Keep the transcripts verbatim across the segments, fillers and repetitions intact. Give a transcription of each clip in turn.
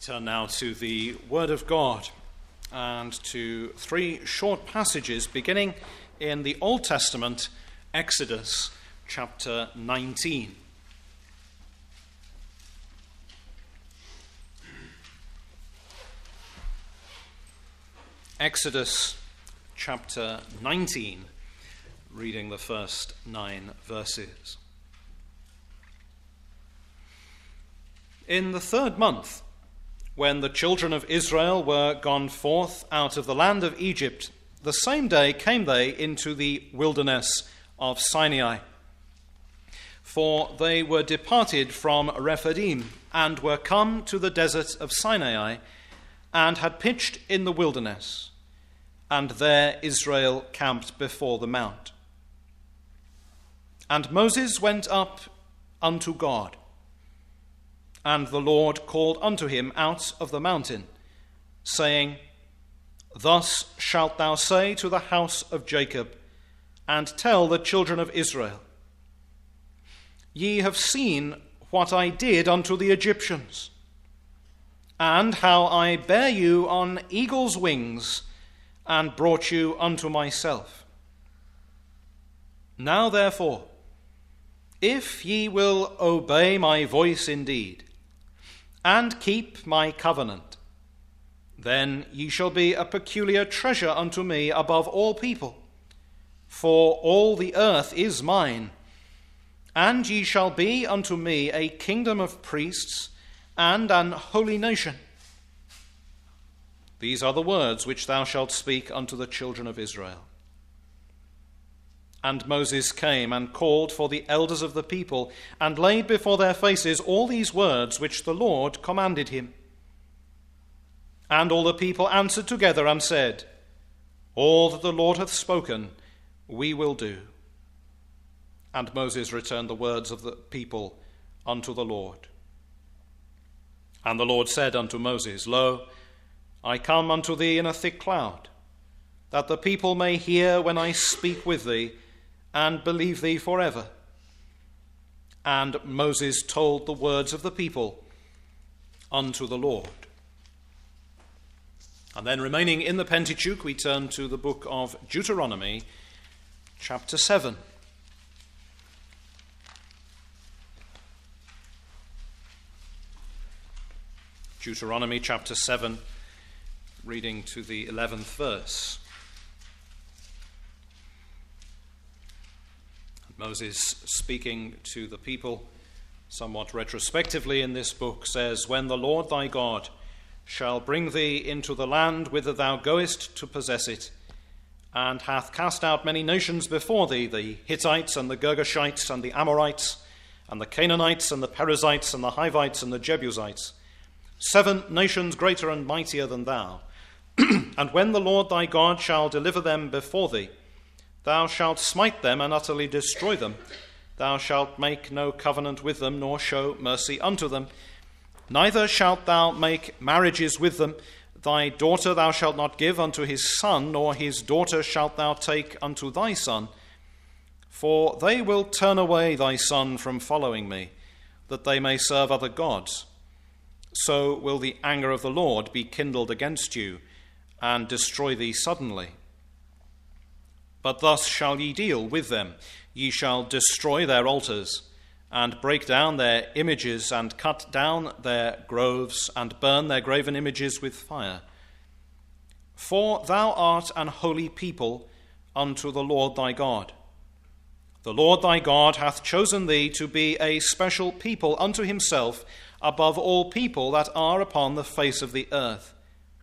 Turn now to the Word of God and to three short passages beginning in the Old Testament, Exodus chapter nineteen. Exodus chapter nineteen, reading the first nine verses. In the third month, when the children of Israel were gone forth out of the land of Egypt, the same day came they into the wilderness of Sinai. For they were departed from Rephidim, and were come to the desert of Sinai, and had pitched in the wilderness. And there Israel camped before the mount. And Moses went up unto God. And the Lord called unto him out of the mountain, saying, Thus shalt thou say to the house of Jacob, and tell the children of Israel, Ye have seen what I did unto the Egyptians, and how I bare you on eagle's wings, and brought you unto myself. Now therefore, if ye will obey my voice indeed, and keep my covenant, then ye shall be a peculiar treasure unto me above all people, for all the earth is mine, and ye shall be unto me a kingdom of priests and an holy nation. These are the words which thou shalt speak unto the children of Israel. And Moses came and called for the elders of the people, and laid before their faces all these words which the Lord commanded him. And all the people answered together and said, All that the Lord hath spoken, we will do. And Moses returned the words of the people unto the Lord. And the Lord said unto Moses, Lo, I come unto thee in a thick cloud, that the people may hear when I speak with thee, and believe thee forever. And Moses told the words of the people unto the Lord. And then, remaining in the Pentateuch, we turn to the book of Deuteronomy, chapter seven. Deuteronomy chapter seven, reading to the eleventh verse. Moses, speaking to the people somewhat retrospectively in this book, says, When the Lord thy God shall bring thee into the land whither thou goest to possess it, and hath cast out many nations before thee, the Hittites and the Girgashites and the Amorites and the Canaanites and the Perizzites and the Hivites and the Jebusites, seven nations greater and mightier than thou. And when the Lord thy God shall deliver them before thee, thou shalt smite them and utterly destroy them. Thou shalt make no covenant with them, nor show mercy unto them. Neither shalt thou make marriages with them. Thy daughter thou shalt not give unto his son, nor his daughter shalt thou take unto thy son. For they will turn away thy son from following me, that they may serve other gods. So will the anger of the Lord be kindled against you, and destroy thee suddenly. But thus shall ye deal with them. Ye shall destroy their altars, and break down their images, and cut down their groves, and burn their graven images with fire. For thou art an holy people unto the Lord thy God. The Lord thy God hath chosen thee to be a special people unto himself above all people that are upon the face of the earth.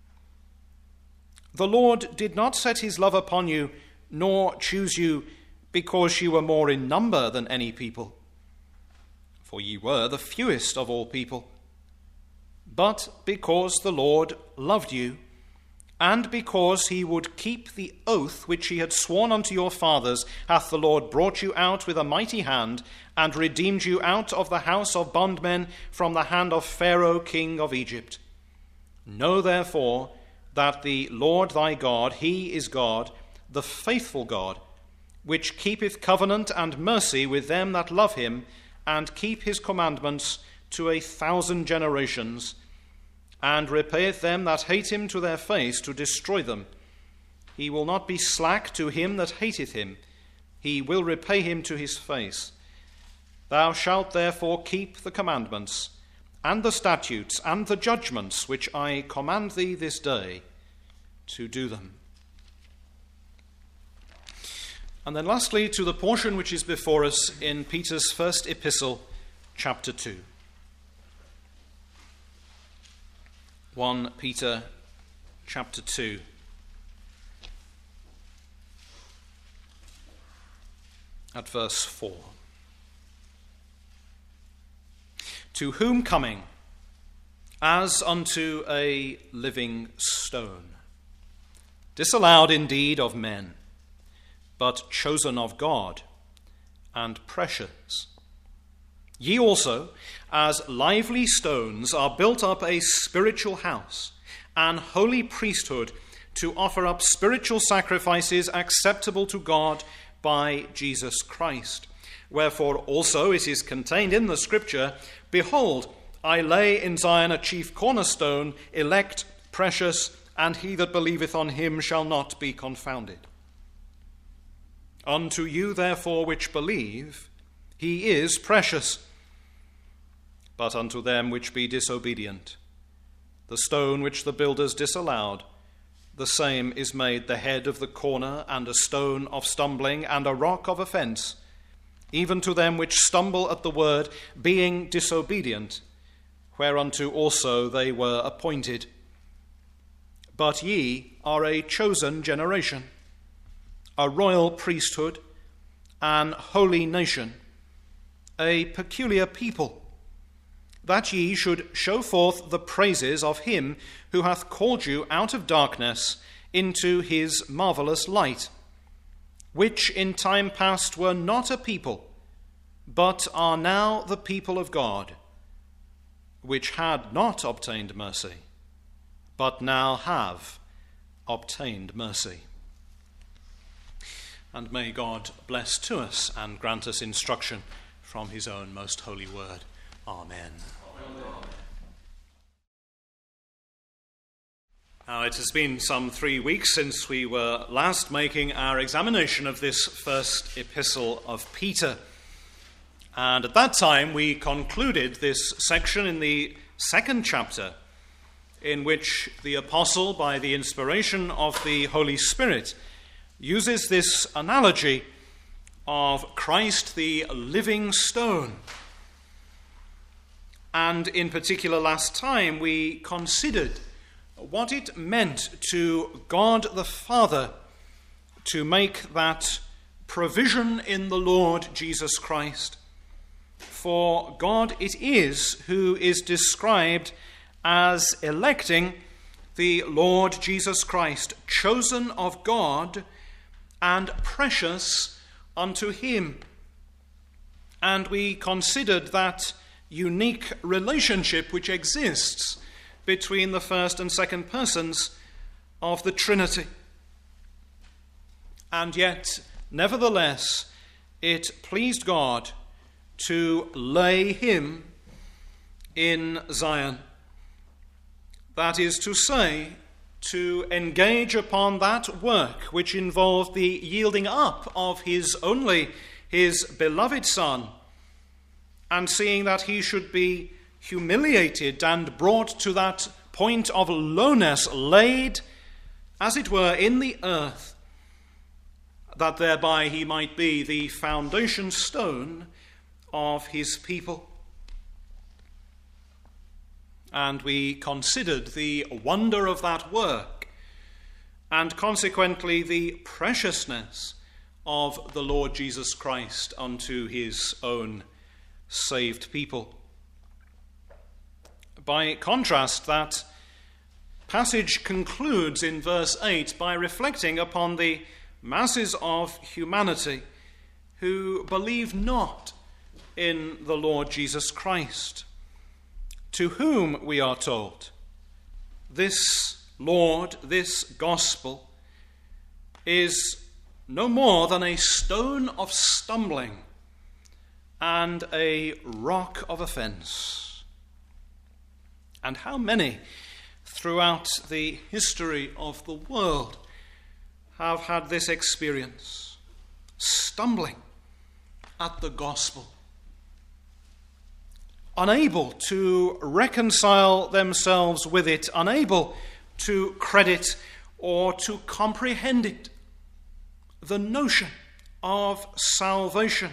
The Lord did not set his love upon you, nor choose you because ye were more in number than any people, for ye were the fewest of all people, but because the Lord loved you, and because he would keep the oath which he had sworn unto your fathers, hath the Lord brought you out with a mighty hand, and redeemed you out of the house of bondmen from the hand of Pharaoh king of Egypt. Know therefore that the Lord thy God, he is God, the faithful God, which keepeth covenant and mercy with them that love him, and keep his commandments to a thousand generations, and repayeth them that hate him to their face to destroy them. He will not be slack to him that hateth him. He will repay him to his face. Thou shalt therefore keep the commandments, and the statutes, and the judgments, which I command thee this day, to do them. And then lastly, to the portion which is before us in Peter's first epistle, chapter two. First Peter, chapter two. At verse four. To whom coming, as unto a living stone, disallowed indeed of men, but chosen of God, and precious. Ye also, as lively stones, are built up a spiritual house, an holy priesthood, to offer up spiritual sacrifices acceptable to God by Jesus Christ. Wherefore also it is contained in the Scripture, Behold, I lay in Zion a chief cornerstone, elect, precious, and he that believeth on him shall not be confounded. Unto you therefore which believe, he is precious. But unto them which be disobedient, the stone which the builders disallowed, the same is made the head of the corner, and a stone of stumbling, and a rock of offense, even to them which stumble at the word, being disobedient, whereunto also they were appointed. But ye are a chosen generation, a royal priesthood, an holy nation, a peculiar people, that ye should show forth the praises of him who hath called you out of darkness into his marvelous light, which in time past were not a people, but are now the people of God, which had not obtained mercy, but now have obtained mercy. And may God bless to us and grant us instruction from his own most holy word. Amen. Amen. Now, it has been some three weeks since we were last making our examination of this first epistle of Peter. And at that time, we concluded this section in the second chapter, in which the apostle, by the inspiration of the Holy Spirit, uses this analogy of Christ the living stone. And in particular, last time we considered what it meant to God the Father to make that provision in the Lord Jesus Christ. For God it is who is described as electing the Lord Jesus Christ, chosen of God and precious unto him. And we considered that unique relationship which exists between the first and second persons of the Trinity. And yet, nevertheless, it pleased God to lay him in Zion. That is to say, to engage upon that work which involved the yielding up of his only, his beloved Son, and seeing that he should be humiliated and brought to that point of lowness, laid, as it were, in the earth, that thereby he might be the foundation stone of his people. And we considered the wonder of that work, and consequently the preciousness of the Lord Jesus Christ unto his own saved people. By contrast, that passage concludes in verse eight by reflecting upon the masses of humanity who believe not in the Lord Jesus Christ, to whom, we are told, this Lord, this gospel, is no more than a stone of stumbling and a rock of offense. And how many throughout the history of the world have had this experience, stumbling at the gospel, unable to reconcile themselves with it, unable to credit or to comprehend it. The notion of salvation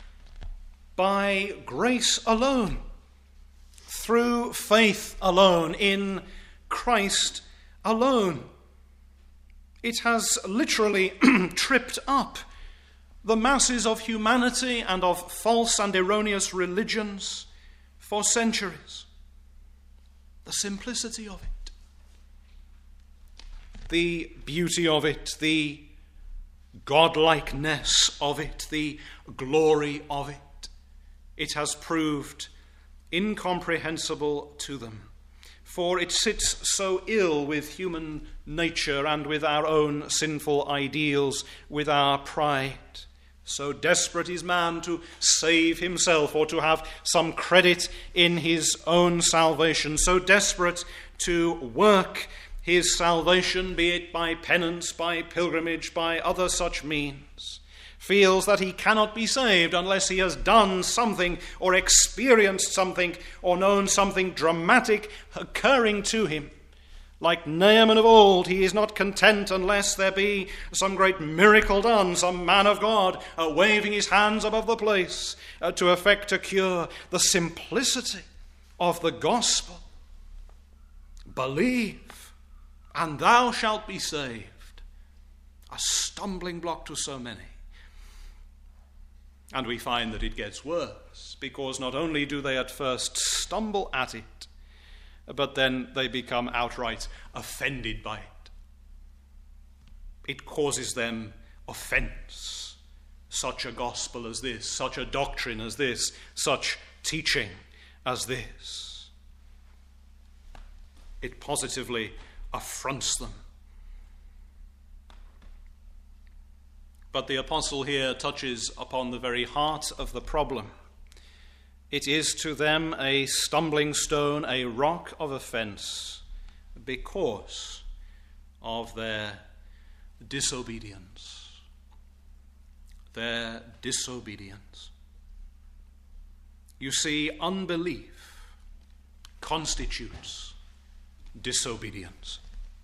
by grace alone, through faith alone, in Christ alone. It has literally tripped up the masses of humanity and of false and erroneous religions for centuries. The simplicity of it, the beauty of it, the godlikeness of it, the glory of it, it has proved incomprehensible to them. For it sits so ill with human nature and with our own sinful ideals, with our pride. So desperate is man to save himself or to have some credit in his own salvation, so desperate to work his salvation, be it by penance, by pilgrimage, by other such means, feels that he cannot be saved unless he has done something or experienced something or known something dramatic occurring to him. Like Naaman of old, he is not content unless there be some great miracle done, some man of God uh, waving his hands above the place uh, to effect a cure. The simplicity of the gospel. Believe, and thou shalt be saved. A stumbling block to so many. And we find that it gets worse, because not only do they at first stumble at it, but then they become outright offended by it. It causes them offense. Such a gospel as this, such a doctrine as this, such teaching as this. It positively affronts them. But the apostle here touches upon the very heart of the problem. It is to them a stumbling stone, a rock of offense, because of their disobedience. Their disobedience. You see, unbelief constitutes disobedience.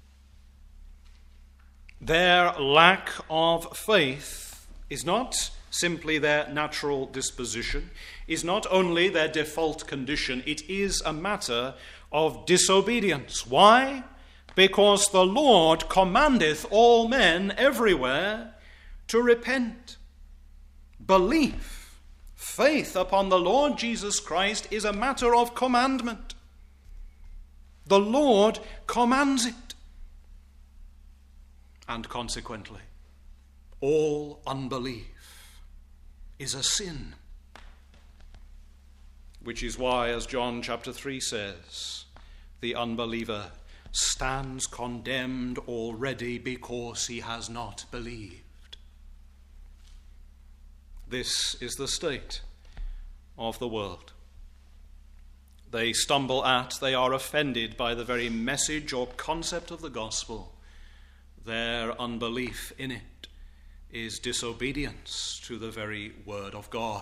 Their lack of faith is not simply their natural disposition, is not only their default condition, it is a matter of disobedience. Why? Because the Lord commandeth all men everywhere to repent. Belief, faith upon the Lord Jesus Christ is a matter of commandment. The Lord commands it. And consequently, all unbelief is a sin. Which is why, as John chapter three says, the unbeliever stands condemned already because he has not believed. This is the state of the world. They stumble at, they are offended by the very message or concept of the gospel. Their unbelief in it is disobedience to the very word of God.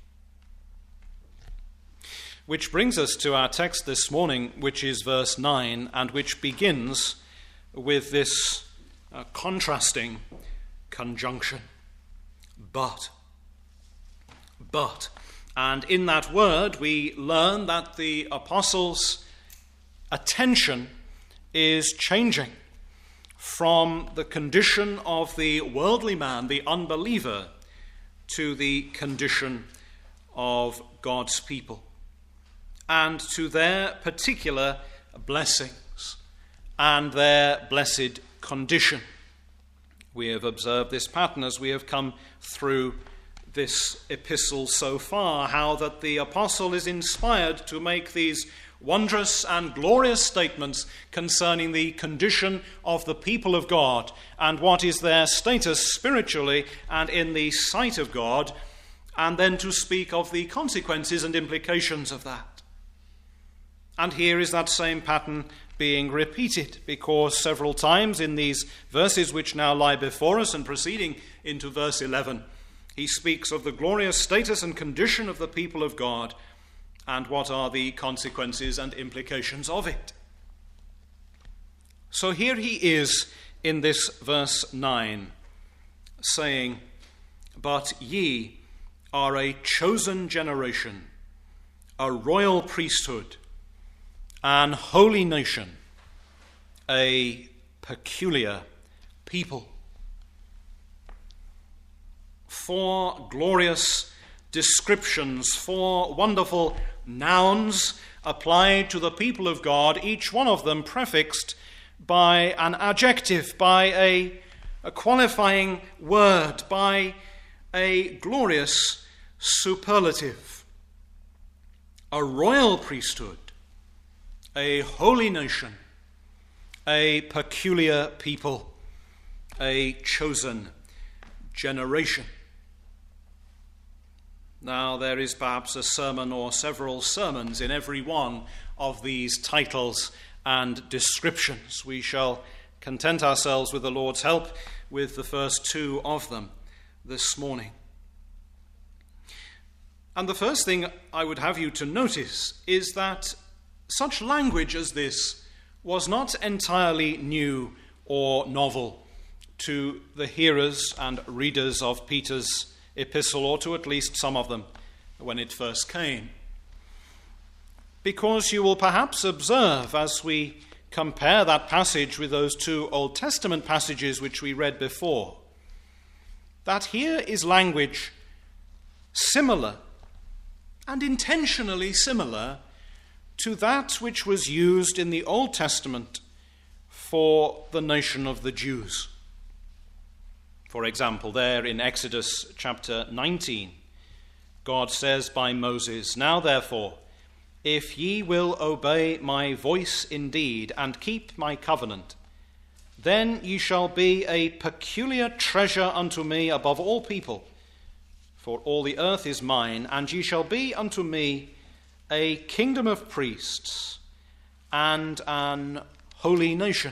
Which brings us to our text this morning, which is verse nine, and which begins with this uh, contrasting conjunction. But. But. And in that word we learn that the apostles' attention is changing from the condition of the worldly man, the unbeliever, to the condition of God's people, and to their particular blessings and their blessed condition. We have observed this pattern as we have come through this epistle so far, how that the apostle is inspired to make these wondrous and glorious statements concerning the condition of the people of God and what is their status spiritually and in the sight of God, and then to speak of the consequences and implications of that. And here is that same pattern being repeated, because several times in these verses which now lie before us and proceeding into verse eleven, he speaks of the glorious status and condition of the people of God and what are the consequences and implications of it. So here he is in this verse nine, saying, "But ye are a chosen generation, a royal priesthood, an holy nation, a peculiar people." Four glorious descriptions, four wonderful nouns applied to the people of God, each one of them prefixed by an adjective, by a, a qualifying word, by a glorious superlative. A royal priesthood, a holy nation, a peculiar people, a chosen generation. Now, there is perhaps a sermon or several sermons in every one of these titles and descriptions. We shall content ourselves, with the Lord's help, with the first two of them this morning. And the first thing I would have you to notice is that such language as this was not entirely new or novel to the hearers and readers of Peter's epistle, or to at least some of them when it first came. Because you will perhaps observe, as we compare that passage with those two Old Testament passages which we read before, that here is language similar, and intentionally similar, to that which was used in the Old Testament for the nation of the Jews. For example, there in Exodus chapter nineteen, God says by Moses, "Now therefore, if ye will obey my voice indeed, and keep my covenant, then ye shall be a peculiar treasure unto me above all people, for all the earth is mine, and ye shall be unto me a kingdom of priests and an holy nation."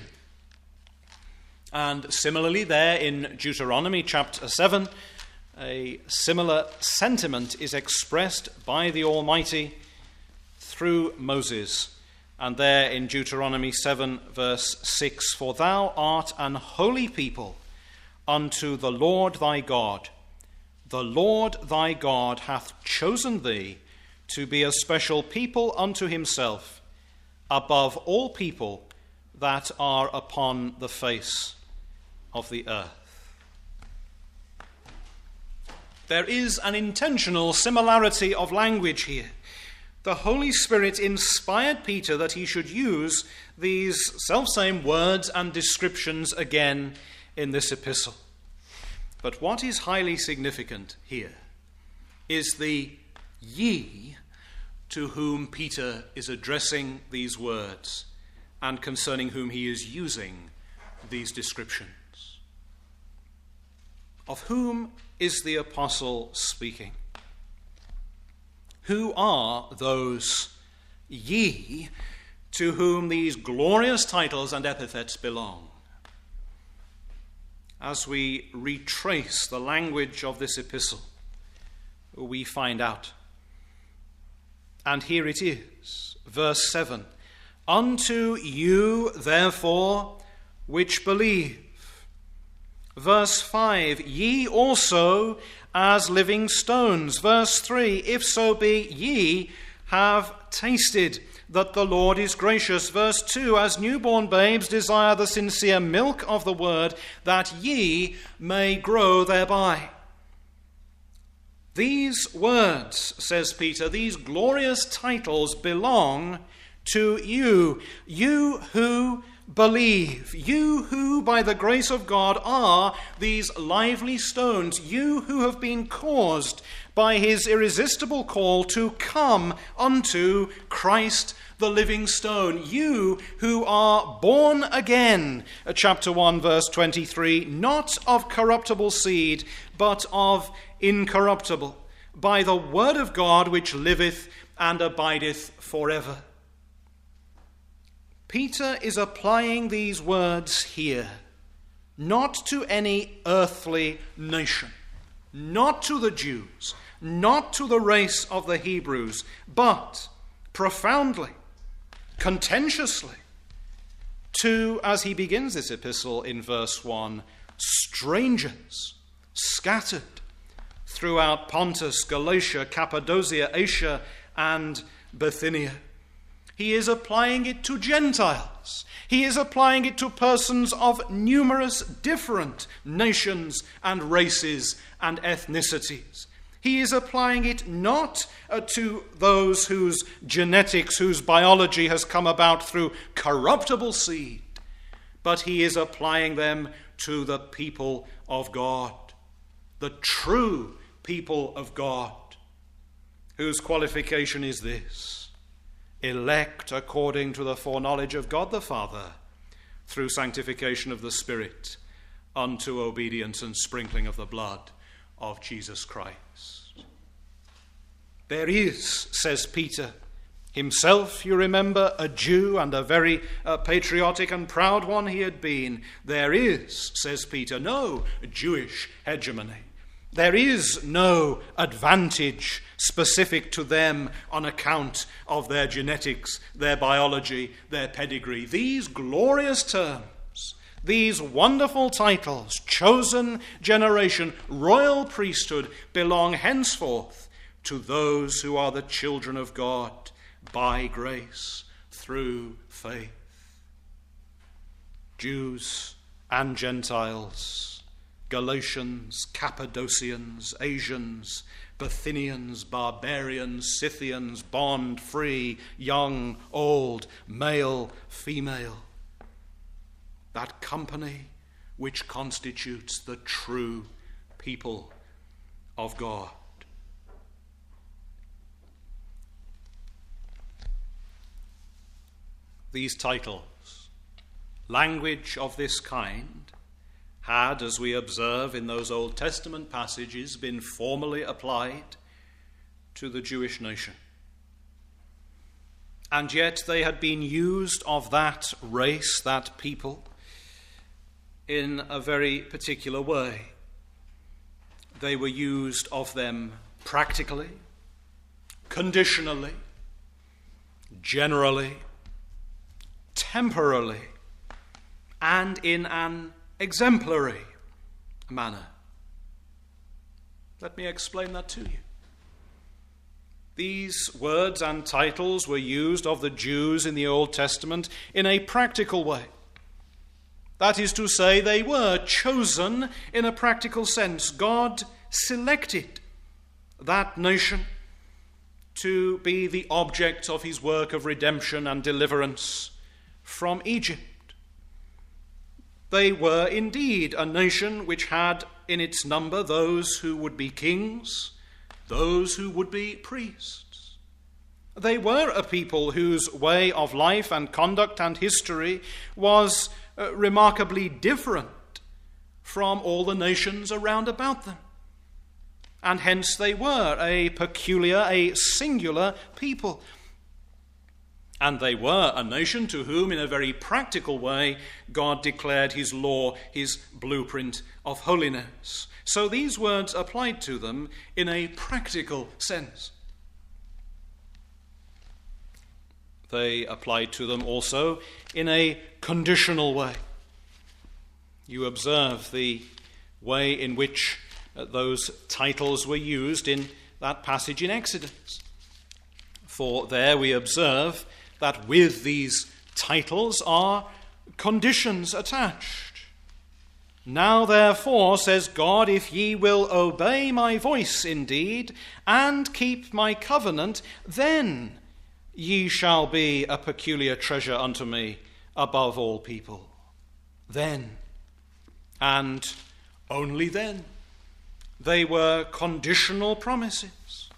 And similarly there in Deuteronomy chapter seven, a similar sentiment is expressed by the Almighty through Moses. And there in Deuteronomy seven verse six, "For thou art an holy people unto the Lord thy God. The Lord thy God hath chosen thee to be a special people unto himself, above all people that are upon the face of the earth." There is an intentional similarity of language here. The Holy Spirit inspired Peter that he should use these selfsame words and descriptions again in this epistle. But what is highly significant here is the ye to whom Peter is addressing these words and concerning whom he is using these descriptions. Of whom is the apostle speaking? Who are those ye to whom these glorious titles and epithets belong? As we retrace the language of this epistle, we find out. And here it is, verse seven. "Unto you, therefore, which believe." Verse five, "Ye also as living stones." Verse three, "If so be ye have tasted that the Lord is gracious." Verse two, "As newborn babes desire the sincere milk of the word, that ye may grow thereby." These words, says Peter, these glorious titles belong to you, you who believe, you who by the grace of God are these lively stones, you who have been caused by his irresistible call to come unto Christ the living stone, you who are born again, chapter one verse twenty-three, "not of corruptible seed, but of incorruptible, by the word of God which liveth and abideth forever." Peter is applying these words here, not to any earthly nation, not to the Jews, not to the race of the Hebrews, but profoundly, contentiously, to, as he begins this epistle in verse one, strangers scattered throughout Pontus, Galatia, Cappadocia, Asia, and Bithynia. He is applying it to Gentiles. He is applying it to persons of numerous different nations and races and ethnicities. He is applying it not uh, to those whose genetics, whose biology has come about through corruptible seed, but he is applying them to the people of God, the true people of God, whose qualification is this: elect according to the foreknowledge of God the Father, through sanctification of the Spirit, unto obedience and sprinkling of the blood of Jesus Christ. There is, says Peter, himself, you remember, a Jew, and a very uh, patriotic and proud one he had been. There is, says Peter, no Jewish hegemony. There is no advantage specific to them on account of their genetics, their biology, their pedigree. These glorious terms, these wonderful titles, chosen generation, royal priesthood, belong henceforth to those who are the children of God by grace through faith. Jews and Gentiles, Galatians, Cappadocians, Asians, Bithynians, barbarians, Scythians, bond, free, young, old, male, female. That company which constitutes the true people of God. These titles, language of this kind, had, as we observe in those Old Testament passages, been formally applied to the Jewish nation. And yet they had been used of that race, that people, in a very particular way. They were used of them practically, conditionally, generally, temporally, and in an exemplary manner. Let me explain that to you. These words and titles were used of the Jews in the Old Testament in a practical way. That is to say, they were chosen in a practical sense. God selected that nation to be the object of his work of redemption and deliverance from Egypt. They were indeed a nation which had in its number those who would be kings, those who would be priests. They were a people whose way of life and conduct and history was uh, remarkably different from all the nations around about them. And hence they were a peculiar, a singular people. And they were a nation to whom, in a very practical way, God declared his law, his blueprint of holiness. So these words applied to them in a practical sense. They applied to them also in a conditional way. You observe the way in which those titles were used in that passage in Exodus. For there we observe that with these titles are conditions attached. Now therefore, says God, if ye will obey my voice indeed, and keep my covenant, then ye shall be a peculiar treasure unto me above all people. Then, and only then, they were conditional promises.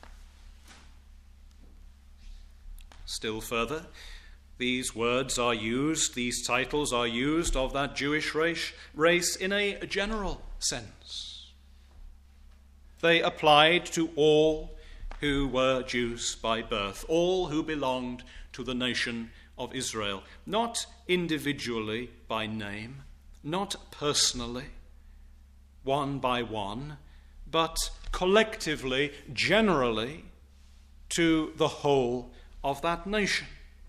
Still further, these words are used, these titles are used of that Jewish race, race in a general sense. They applied to all who were Jews by birth, all who belonged to the nation of Israel, not individually by name, not personally, one by one, but collectively, generally, to the whole of that nation.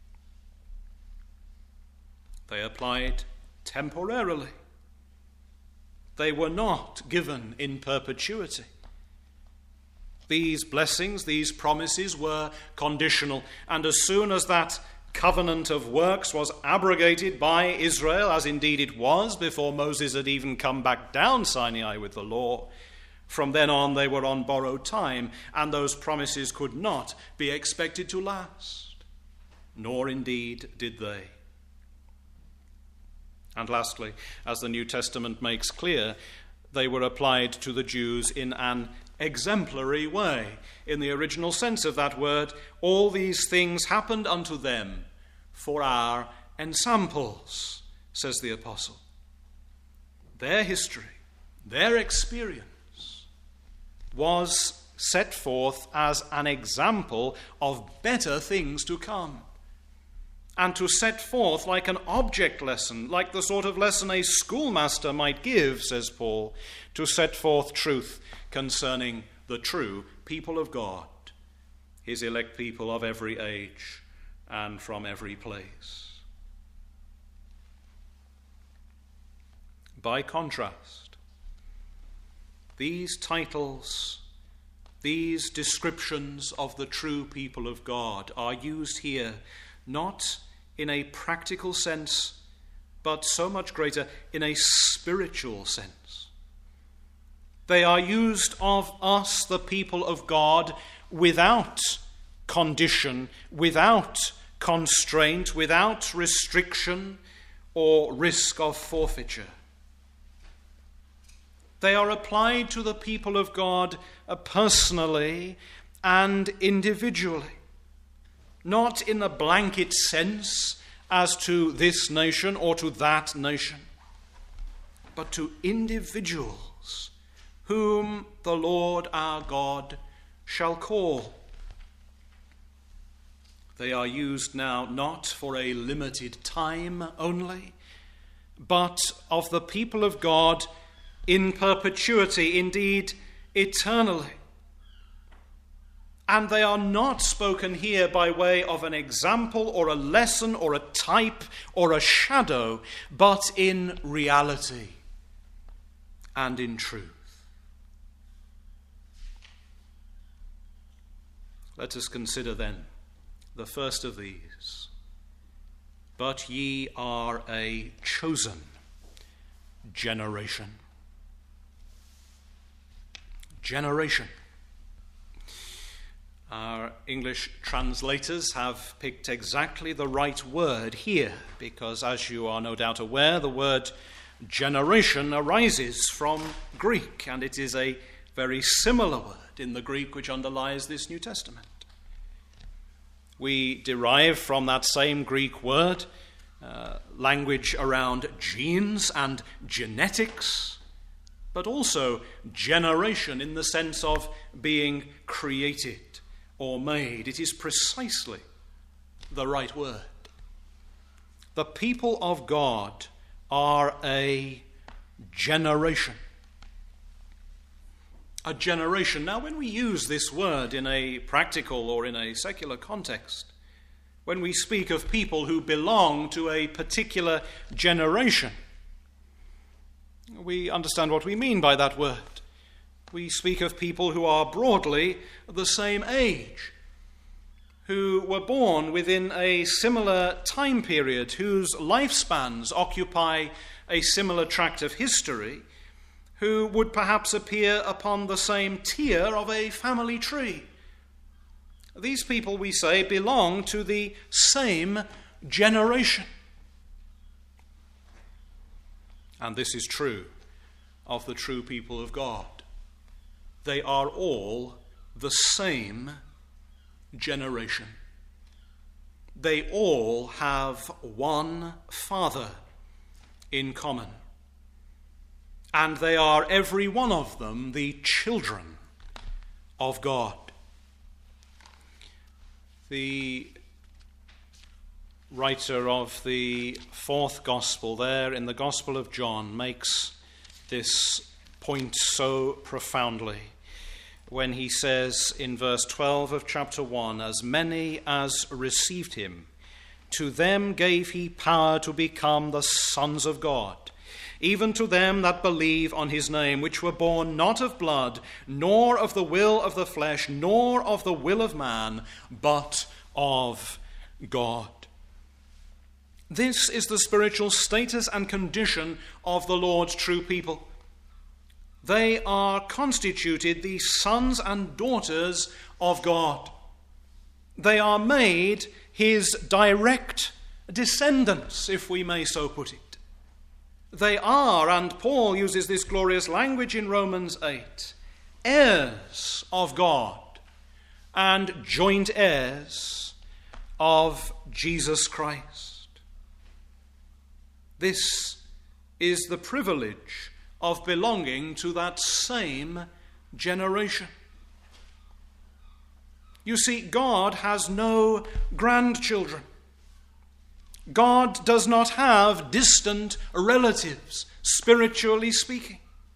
They applied temporarily. They were not given in perpetuity. These blessings, these promises were conditional, and as soon as that covenant of works was abrogated by Israel, as indeed it was before Moses had even come back down Sinai with the law, from then on they were on borrowed time, and those promises could not be expected to last, nor indeed did they. And lastly, as the New Testament makes clear, they were applied to the Jews in an exemplary way. In the original sense of that word, all these things happened unto them for our ensamples, says the apostle. Their history, their experience was set forth as an example of better things to come. And to set forth like an object lesson, like the sort of lesson a schoolmaster might give, says Paul, to set forth truth concerning the true people of God, his elect people of every age and from every place. By contrast, these titles, these descriptions of the true people of God are used here not in a practical sense, but so much greater in a spiritual sense. They are used of us, the people of God, without condition, without constraint, without restriction or risk of forfeiture. They are applied to the people of God personally and individually. Not in a blanket sense as to this nation or to that nation, but to individuals whom the Lord our God shall call. They are used now not for a limited time only, but of the people of God in perpetuity, indeed eternally. And they are not spoken here by way of an example or a lesson or a type or a shadow, but in reality and in truth. Let us consider then the first of these. But ye are a chosen generation. Generation. Our English translators have picked exactly the right word here, because as you are no doubt aware, the word generation arises from Greek, and it is a very similar word in the Greek which underlies this New Testament. We derive from that same Greek word uh, language around genes and genetics, but also generation in the sense of being created or made. It is precisely the right word. The people of God are a generation. A generation. Now, when we use this word in a practical or in a secular context, when we speak of people who belong to a particular generation, we understand what we mean by that word. We speak of people who are broadly the same age, who were born within a similar time period, whose lifespans occupy a similar tract of history, who would perhaps appear upon the same tier of a family tree. These people, we say, belong to the same generation. And this is true of the true people of God. They are all the same generation. They all have one Father in common. And they are, every one of them, the children of God. The writer of the fourth gospel, there in the Gospel of John, makes this point so profoundly when he says in verse twelve of chapter one, "As many as received him, to them gave he power to become the sons of God, even to them that believe on his name, which were born not of blood, nor of the will of the flesh, nor of the will of man, but of God." This is the spiritual status and condition of the Lord's true people. They are constituted the sons and daughters of God. They are made his direct descendants, if we may so put it. They are, and Paul uses this glorious language in Romans eight, heirs of God and joint heirs of Jesus Christ. This is the privilege of belonging to that same generation. You see, God has no grandchildren. God does not have distant relatives, spiritually speaking.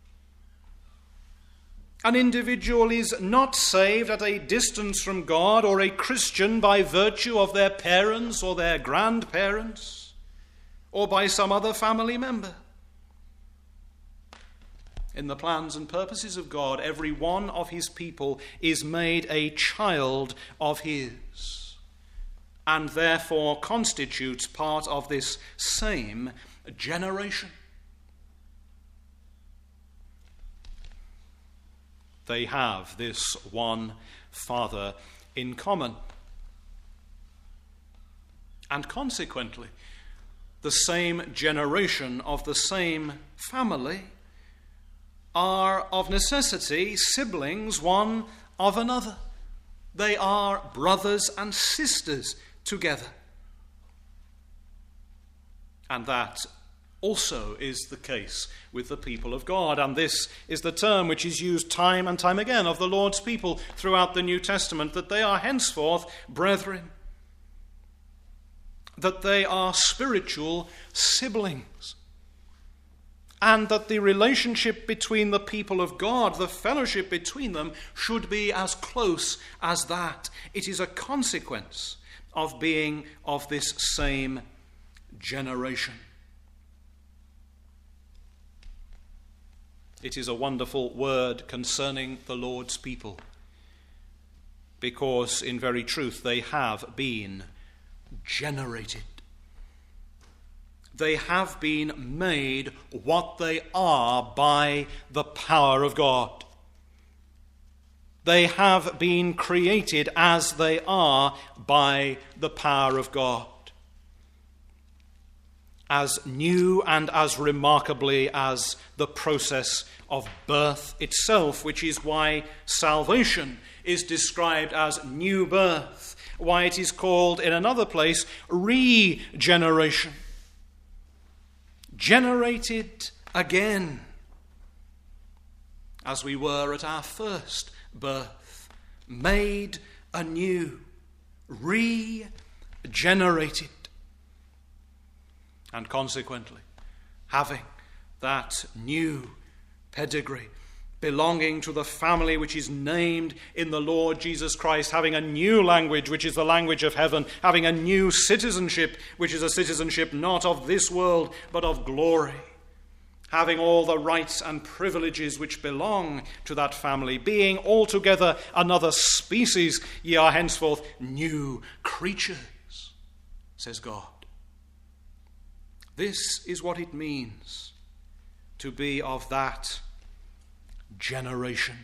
An individual is not saved at a distance from God or a Christian by virtue of their parents or their grandparents or by some other family member. In the plans and purposes of God, every one of his people is made a child of his, and therefore constitutes part of this same generation. They have this one Father in common. And consequently, the same generation of the same family are of necessity siblings one of another. They are brothers and sisters together. And that also is the case with the people of God. And this is the term which is used time and time again of the Lord's people throughout the New Testament, that they are henceforth brethren, that they are spiritual siblings, and that the relationship between the people of God, the fellowship between them, should be as close as that. It is a consequence of being of this same generation. It is a wonderful word concerning the Lord's people, because in very truth they have been generated. They have been made what they are by the power of God. They have been created as they are by the power of God. As new and as remarkably as the process of birth itself, which is why salvation is described as new birth, why it is called in another place regeneration. Generated again, as we were at our first birth, made anew, regenerated, and consequently having that new pedigree, belonging to the family which is named in the Lord Jesus Christ, having a new language which is the language of heaven, having a new citizenship which is a citizenship not of this world but of glory, having all the rights and privileges which belong to that family, being altogether another species, ye are henceforth new creatures, says God. This is what it means to be of that generation.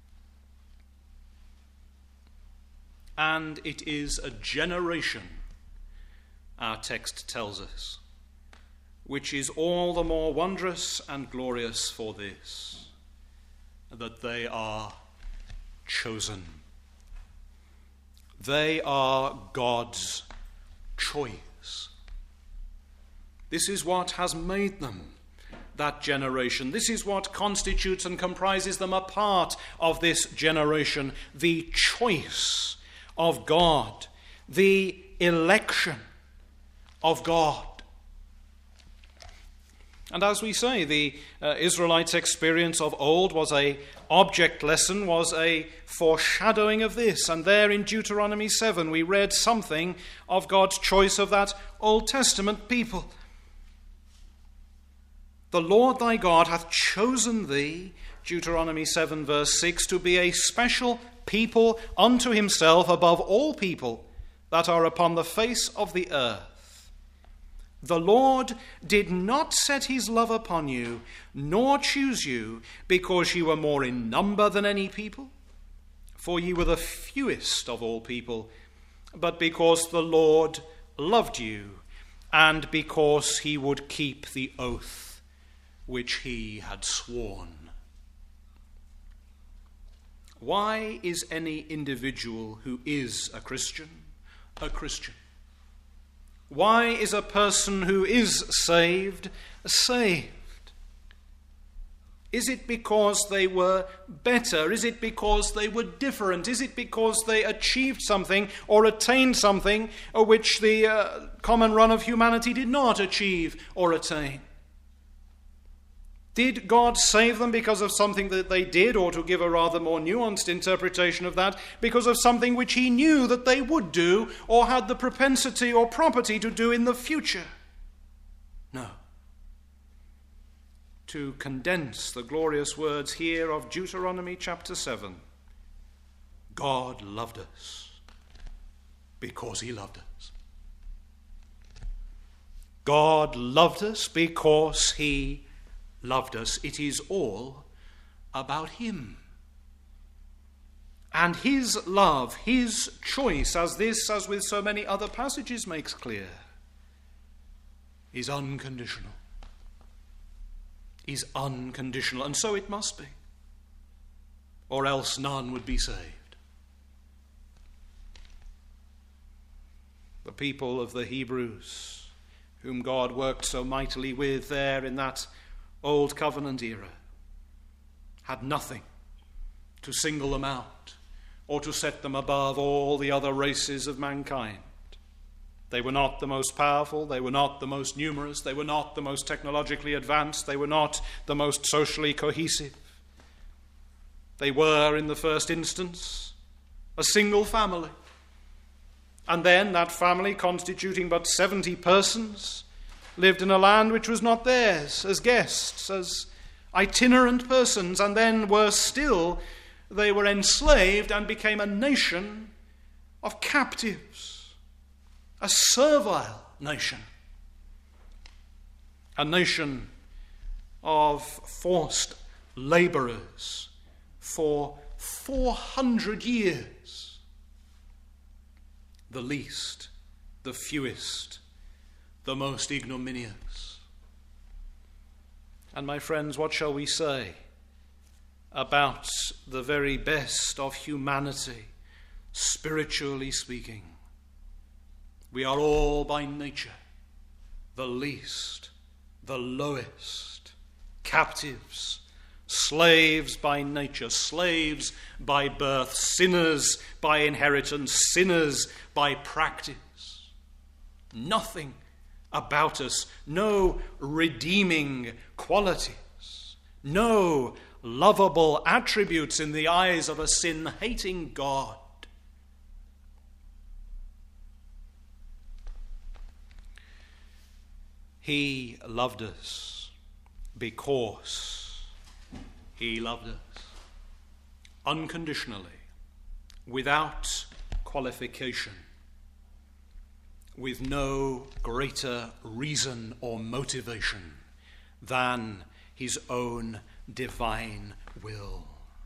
And it is a generation, our text tells us, which is all the more wondrous and glorious for this, that they are chosen. They are God's choice. This is what has made them that generation. This is what constitutes and comprises them a part of this generation, the choice of God, the election of God. And as we say, the uh, Israelites' experience of old was a object lesson, was a foreshadowing of this. And there in Deuteronomy seven we read something of God's choice of that Old Testament people. The Lord thy God hath chosen thee, Deuteronomy seven verse six, to be a special people unto himself above all people that are upon the face of the earth. The Lord did not set his love upon you, nor choose you, because ye were more in number than any people, for ye were the fewest of all people, but because the Lord loved you, and because he would keep the oath which he had sworn. Why is any individual who is a Christian a Christian? Why is a person who is saved saved? Is it because they were better? Is it because they were different? Is it because they achieved something or attained something which the uh, common run of humanity did not achieve or attain? Did God save them because of something that they did, or to give a rather more nuanced interpretation of that, because of something which he knew that they would do or had the propensity or property to do in the future? No. To condense the glorious words here of Deuteronomy chapter seven, God loved us because he loved us. God loved us because he loved us. It is all about him. And his love, his choice, as this, as with so many other passages, makes clear, is unconditional. Is unconditional. And so it must be. Or else none would be saved. The people of the Hebrews, whom God worked so mightily with there in that Old Covenant era, had nothing to single them out or to set them above all the other races of mankind. They were not the most powerful, they were not the most numerous, they were not the most technologically advanced, they were not the most socially cohesive. They were, in the first instance, a single family. And then that family, constituting but seventy persons, lived in a land which was not theirs, as guests, as itinerant persons, and then worse still, they were enslaved and became a nation of captives, a servile nation, a nation of forced laborers for four hundred years, the least, the fewest, the most ignominious. And my friends, what shall we say about the very best of humanity, spiritually speaking? We are all by nature the least, the lowest, captives, slaves by nature, slaves by birth, sinners by inheritance, sinners by practice. Nothing about us, no redeeming qualities, no lovable attributes in the eyes of a sin-hating God. He loved us because he loved us unconditionally, without qualification, with no greater reason or motivation than his own divine will.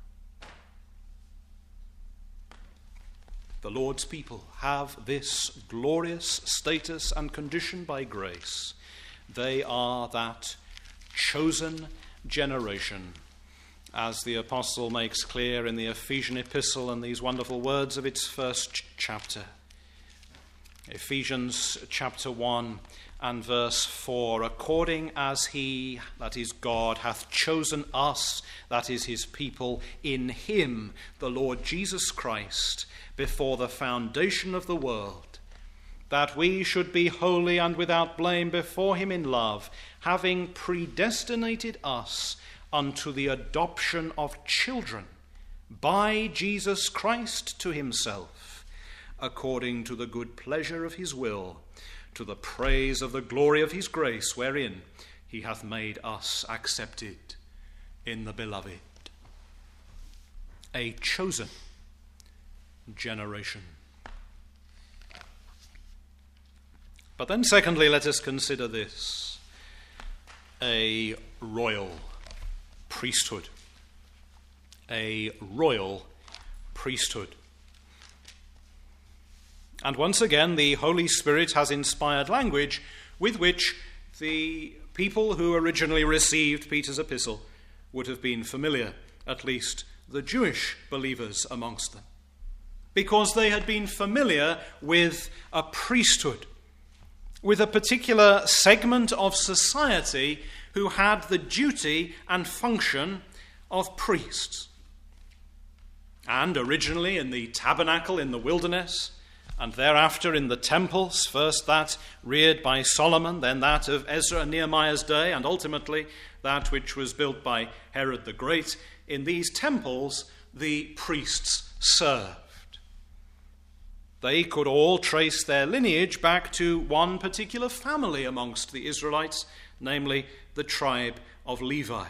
The Lord's people have this glorious status and condition by grace. They are that chosen generation, as the apostle makes clear in the Ephesian epistle and these wonderful words of its first ch- chapter. Ephesians chapter one and verse four, according as he, that is God, hath chosen us, that is his people, in him, the Lord Jesus Christ, before the foundation of the world, that we should be holy and without blame before him in love, having predestinated us unto the adoption of children by Jesus Christ to himself, according to the good pleasure of his will, to the praise of the glory of his grace, wherein he hath made us accepted in the beloved. A chosen generation. But then secondly, let us consider this: a royal priesthood. A royal priesthood. And once again, the Holy Spirit has inspired language with which the people who originally received Peter's epistle would have been familiar, at least the Jewish believers amongst them, because they had been familiar with a priesthood, with a particular segment of society who had the duty and function of priests. And originally in the tabernacle in the wilderness, and thereafter in the temples, first that reared by Solomon, then that of Ezra and Nehemiah's day, and ultimately that which was built by Herod the Great, in these temples the priests served. They could all trace their lineage back to one particular family amongst the Israelites, namely the tribe of Levi.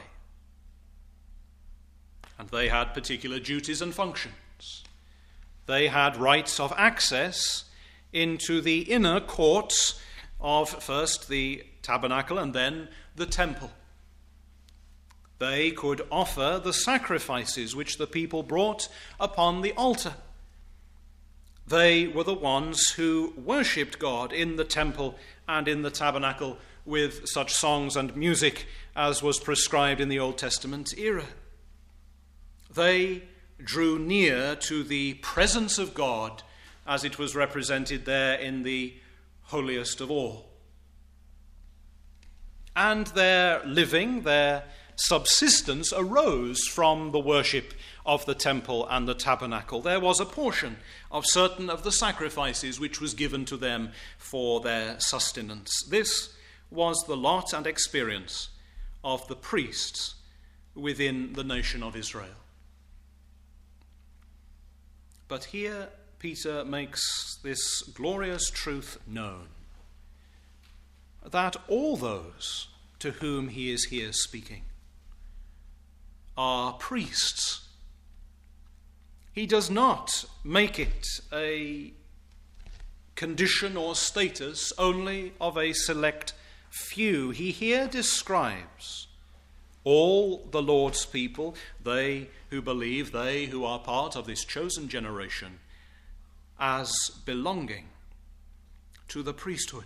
And they had particular duties and functions. They had rights of access into the inner courts of first the tabernacle and then the temple. They could offer the sacrifices which the people brought upon the altar. They were the ones who worshipped God in the temple and in the tabernacle with such songs and music as was prescribed in the Old Testament era. They drew near to the presence of God as it was represented there in the holiest of all. And their living, their subsistence arose from the worship of the temple and the tabernacle. There was a portion of certain of the sacrifices which was given to them for their sustenance. This was the lot and experience of the priests within the nation of Israel. But here Peter makes this glorious truth known, that all those to whom he is here speaking are priests. He does not make it a condition or status only of a select few. He here describes all the Lord's people, they who believe, they who are part of this chosen generation, as belonging to the priesthood.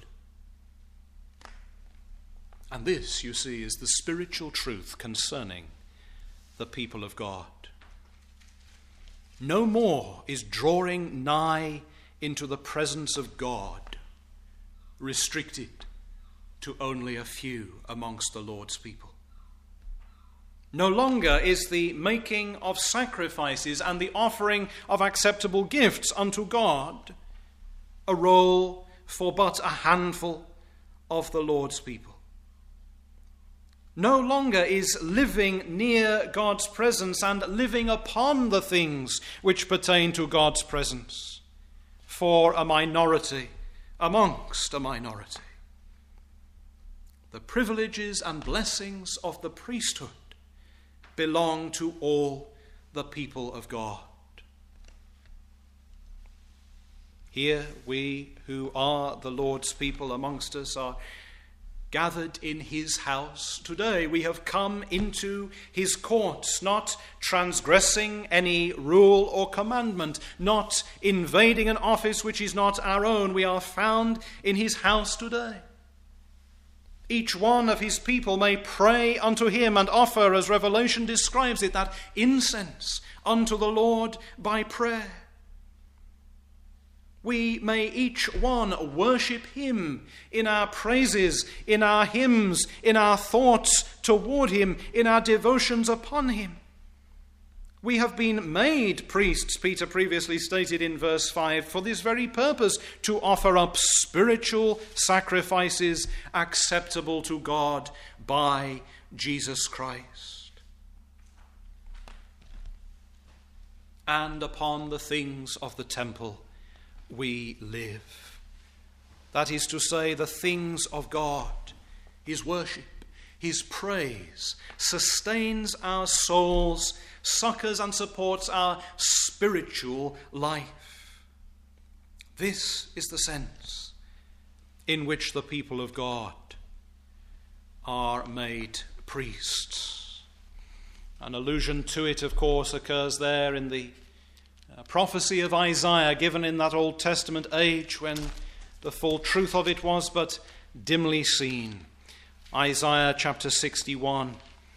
And this, you see, is the spiritual truth concerning the people of God. No more is drawing nigh into the presence of God restricted to only a few amongst the Lord's people. No longer is the making of sacrifices and the offering of acceptable gifts unto God a role for but a handful of the Lord's people. No longer is living near God's presence and living upon the things which pertain to God's presence for a minority amongst a minority. The privileges and blessings of the priesthood belong to all the people of God. Here we who are the Lord's people amongst us are gathered in his house today. We have come into his courts, not transgressing any rule or commandment, not invading an office which is not our own. We are found in his house today. Each one of his people may pray unto him and offer, as Revelation describes it, that incense unto the Lord by prayer. We may each one worship him in our praises, in our hymns, in our thoughts toward him, in our devotions upon him. We have been made priests, Peter previously stated in verse five, for this very purpose, to offer up spiritual sacrifices acceptable to God by Jesus Christ. And upon the things of the temple we live. That is to say, the things of God, his worship, his praise, sustains our souls, succors and supports our spiritual life. This is the sense in which the people of God are made priests. An allusion to it, of course, occurs there in the uh, prophecy of Isaiah given in that Old Testament age when the full truth of it was but dimly seen. Isaiah chapter sixty-one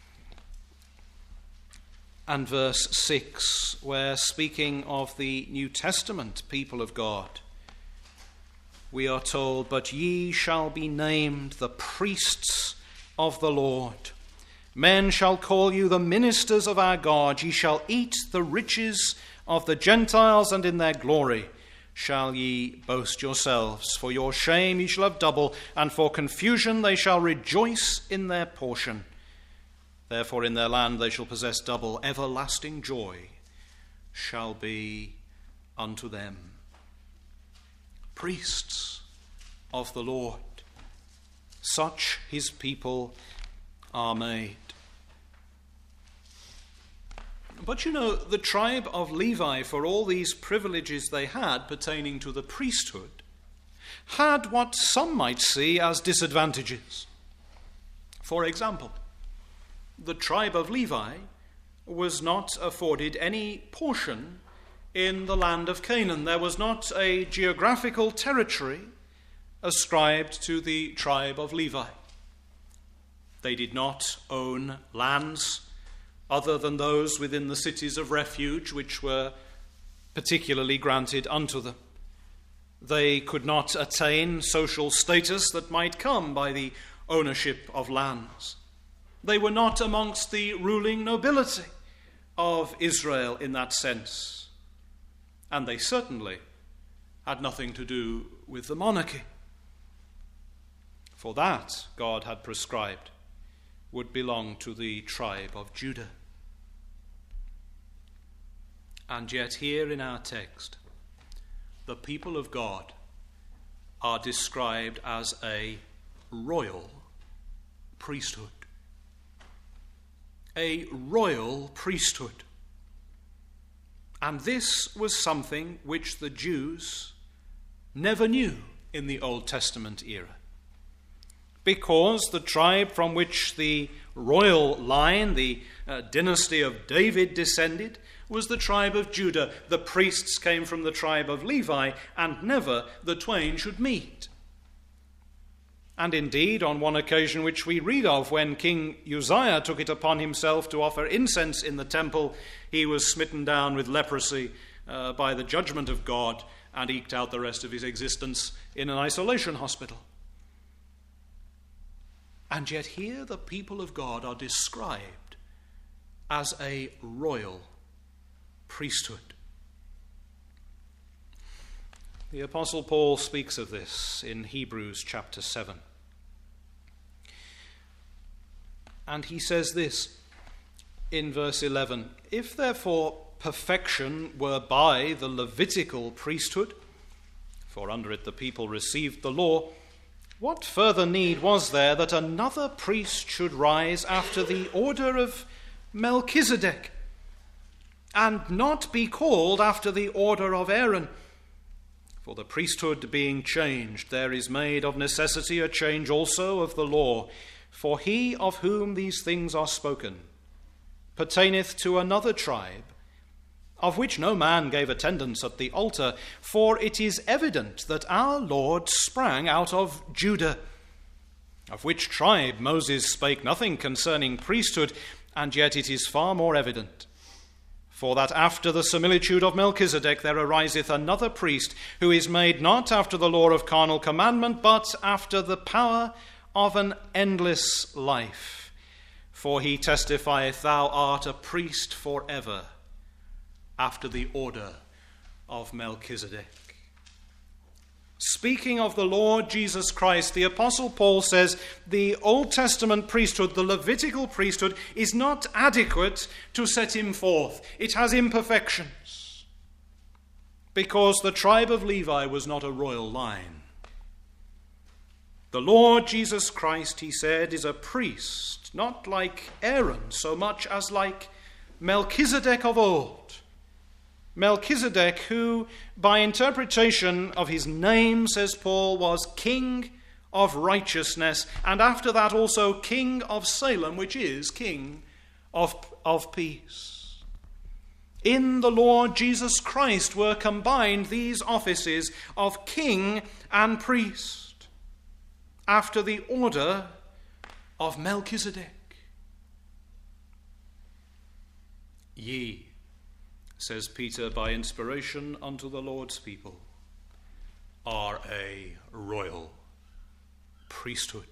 and verse six, where speaking of the New Testament people of God, we are told, "But ye shall be named the priests of the Lord. Men shall call you the ministers of our God. Ye shall eat the riches of the Gentiles, and in their glory shall ye boast yourselves. For your shame ye shall have double, and for confusion they shall rejoice in their portion. Therefore in their land they shall possess double. Everlasting joy shall be unto them." Priests of the Lord, such his people are made. But you know, the tribe of Levi, for all these privileges they had pertaining to the priesthood, had what some might see as disadvantages. For example, the tribe of Levi was not afforded any portion in the land of Canaan. There was not a geographical territory ascribed to the tribe of Levi. They did not own lands other than those within the cities of refuge, which were particularly granted unto them. They could not attain social status that might come by the ownership of lands. They were not amongst the ruling nobility of Israel in that sense. And they certainly had nothing to do with the monarchy. For that, God had prescribed, would belong to the tribe of Judah. And yet here in our text, the people of God are described as a royal priesthood. A royal priesthood. And this was something which the Jews never knew in the Old Testament era. Because the tribe from which the royal line, the uh, dynasty of David descended, was the tribe of Judah. The priests came from the tribe of Levi, and never the twain should meet. And indeed, on one occasion which we read of, when King Uzziah took it upon himself to offer incense in the temple, he was smitten down with leprosy uh, by the judgment of God and eked out the rest of his existence in an isolation hospital. And yet here the people of God are described as a royal priesthood. The Apostle Paul speaks of this in Hebrews chapter seven. And he says this in verse eleven, "If therefore perfection were by the Levitical priesthood, for under it the people received the law, what further need was there that another priest should rise after the order of Melchizedek, and not be called after the order of Aaron? For the priesthood being changed, there is made of necessity a change also of the law. For he of whom these things are spoken pertaineth to another tribe, of which no man gave attendance at the altar. For it is evident that our Lord sprang out of Judah, of which tribe Moses spake nothing concerning priesthood, and yet it is far more evident. For that after the similitude of Melchizedek there ariseth another priest, who is made not after the law of carnal commandment, but after the power of an endless life. For he testifieth, Thou art a priest forever after the order of Melchizedek. Speaking of the Lord Jesus Christ, the Apostle Paul says the Old Testament priesthood, the Levitical priesthood, is not adequate to set him forth. It has imperfections, because the tribe of Levi was not a royal line. The Lord Jesus Christ, he said, is a priest, not like Aaron so much as like Melchizedek of old. Melchizedek, who by interpretation of his name, says Paul, was king of righteousness, and after that also king of Salem, which is king of, of peace. In the Lord Jesus Christ were combined these offices of king and priest, after the order of Melchizedek. Ye, says Peter by inspiration unto the Lord's people, are a royal priesthood,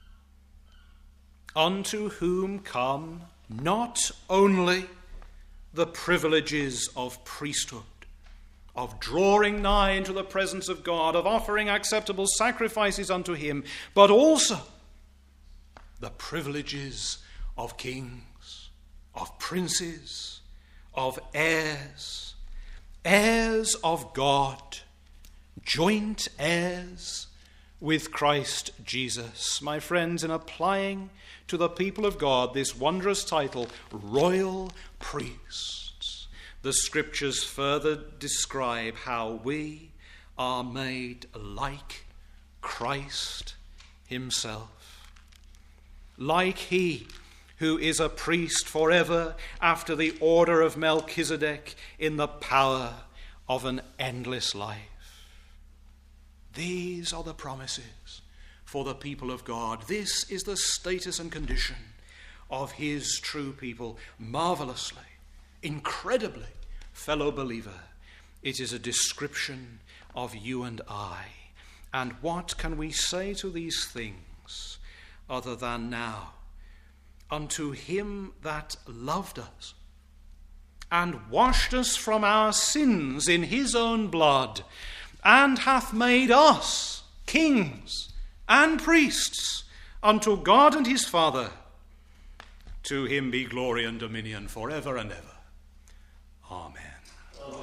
unto whom come not only the privileges of priesthood, of drawing nigh into the presence of God, of offering acceptable sacrifices unto him, but also the privileges of kings, of princes, of heirs, heirs of God, joint heirs with Christ Jesus. My friends, in applying to the people of God this wondrous title, royal priests, the scriptures further describe how we are made like Christ himself, like he who is a priest forever after the order of Melchizedek in the power of an endless life. These are the promises for the people of God. This is the status and condition of his true people. Marvelously, incredibly, fellow believer, it is a description of you and I. And what can we say to these things other than now? Unto him that loved us and washed us from our sins in his own blood, and hath made us kings and priests unto God and his Father. To him be glory and dominion forever and ever. Amen. Amen.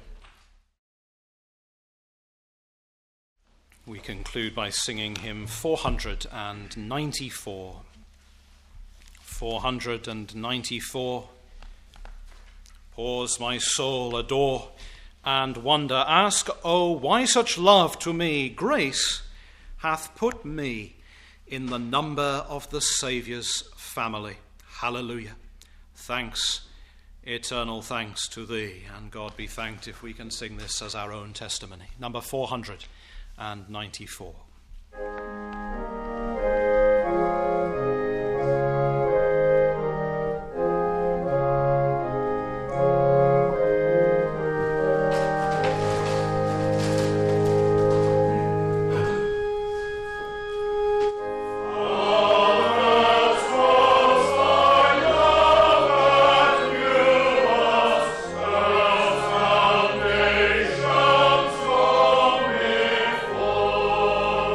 We conclude by singing hymn four hundred ninety-four. four hundred ninety-four. Pause, my soul, adore and wonder. Ask, oh, why such love to me? Grace hath put me in the number of the Saviour's family. Hallelujah. Thanks, eternal thanks to thee, and God be thanked if we can sing this as our own testimony. Number four hundred ninety-four. Nations from before.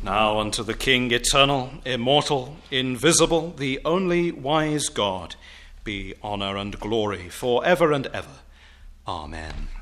Now unto the King eternal, immortal, invisible, the only wise God, be honour and glory for ever and ever. Amen.